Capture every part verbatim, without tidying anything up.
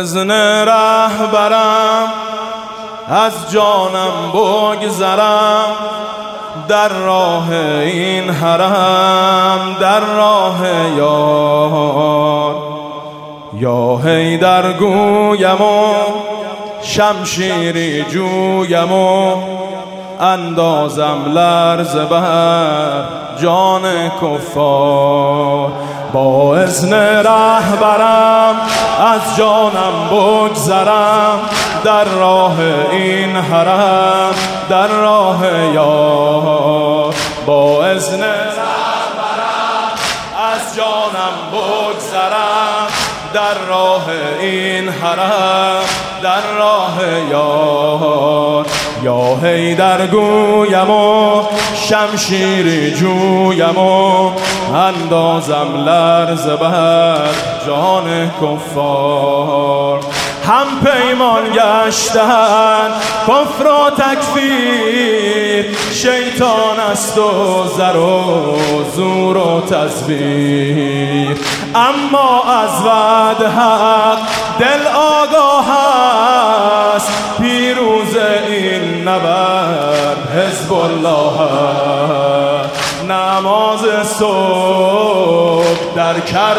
اذن رهبرم از جانم بگذرم، در راه این حرم، در راه یار. یا حیدر گویم و شمشیری جویم و اندازم لرز بر جان کفار. با اذن رهبرم از جانم بگذرم، در راه این حرم، در راه یار. با اذن رهبرم از جانم بگذرم، در راه این حرم، در راه یار. یا حیدر گویم و شمشیری جویم و اندازم لرز بر جان کفار. هم پیمان گشتن کفر و تکفیر، شیطان است و زر و زور و تزویر. اما از وعده حق دل آگاه است، پیروز این نبرد حزب الله است. نماز صبح در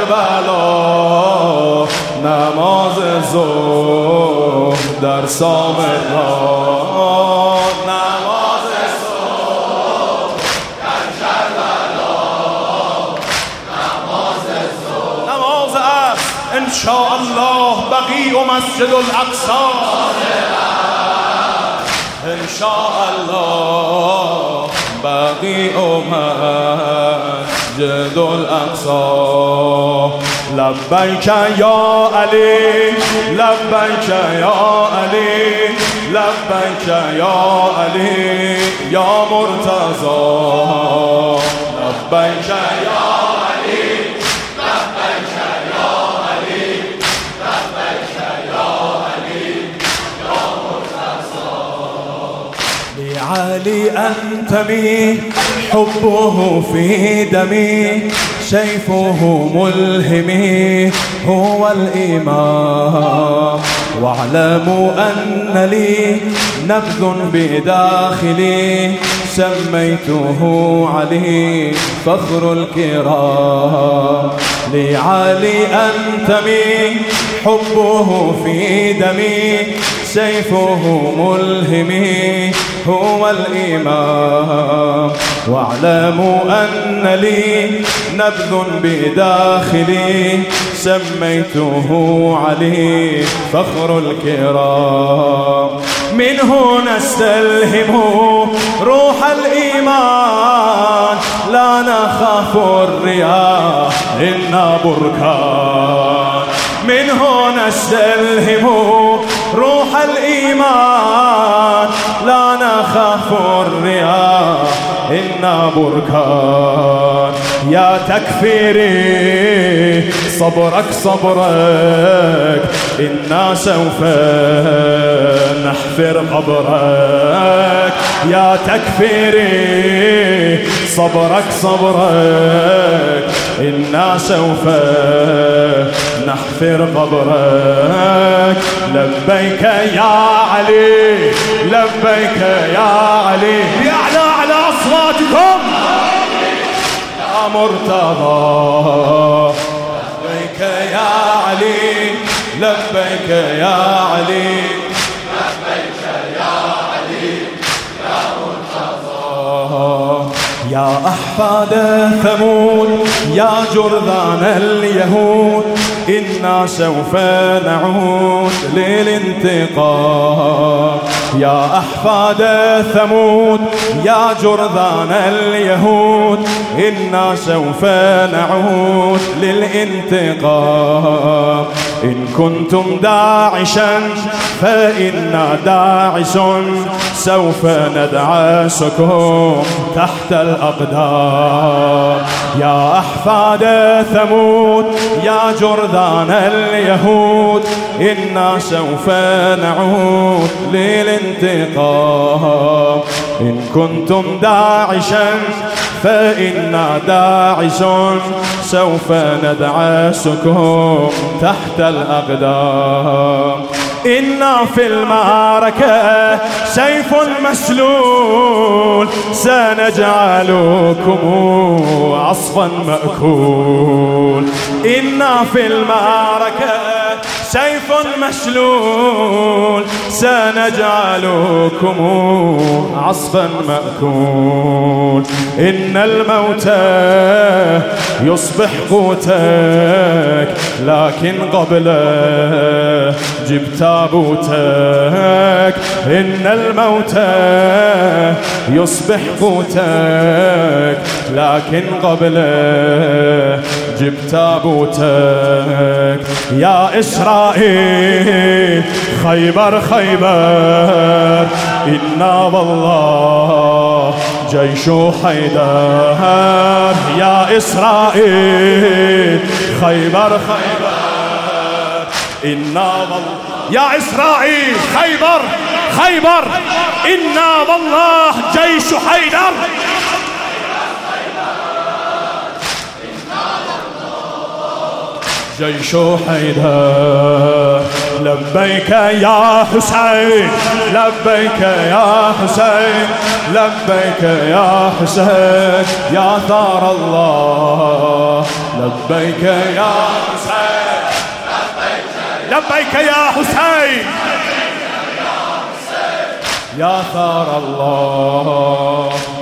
کربلا، نماز ظهر در سامرا، نماز صبح در کربلا، نماز ظهر، نماز عصر انشاءالله بقیع و مسجد الاقصی، انشاءالله بقیع و مسجد الاقصی. لبیک یا علی، لبیک یا علی، لبیک یا علی یا مرتضی. لبیک یا علی، لبیک یا علی، لبیک یا علی یا مرتضی. لعلی انتمی حبه في دمي، سيفه ملهمي هو الإمام. واعلموا أن لي نبذ بداخلي، سميته علي فخر الكرام. لعلي أنتمي حبه في دمي، سيفه ملهمي هو الإمام. واعلموا أن لي نبذ بداخلي، سميته علي فخر الكرام. منه نستلهم روح الإيمان، لا نخاف الرياح إنا بركان. منه نستلهم روح الإيمان، لا نخاف الرياح إنا بركان. يا تكفيري صبرك صبرك، إنا سوف نحفر قبرك. يا تكفيري صبرك صبرك، إنا سوف نحفر قبرك. لبيك يا علي، لبيك يا علي، بأعلى على أصواتكم يا مرتضى. لبيك يا علي، لبيك يا علي، لبيك يا علي يا مرتضى. يا أحفاد ثمود يا جرذان اليهود، إنا سوف نعود للانتقام. يا أحفاد ثمود يا جرذان اليهود، إنا سوف نعود للانتقام. إن كنتم داعشا فإنا داعش، سوف ندعسكم تحت الأقدام. يا أحفاد ثمود يا جرذان اليهود، إنا سوف نعود للانتقام. إن كنتم داعشا فإنا داعس سوف ندعسكم تحت الأقدام. إنا في المعركة سيف مسلول سنجعلكم عصفا مأكول. إنا في المعركة سيف مسلول سنجعلكم عصفا مأكول. إن الموت يصبح قوتك لكن قبله جب تابوتك. إن الموت يصبح قوتك لكن قبله جب تابوتك. يا إسرائيل خيبر خيبر إنا والله جيش حيدر. يا إسرائيل خيبر خيبر إنا والله. يا إسرائيل خيبر خيبر إنا والله جيش حيدر. جيش حيدر. لبيك يا حسين لبيك يا حسين لبيك يا حسين يا ثار الله. لبيك يا حسين لبيك يا حسين يا ثار الله.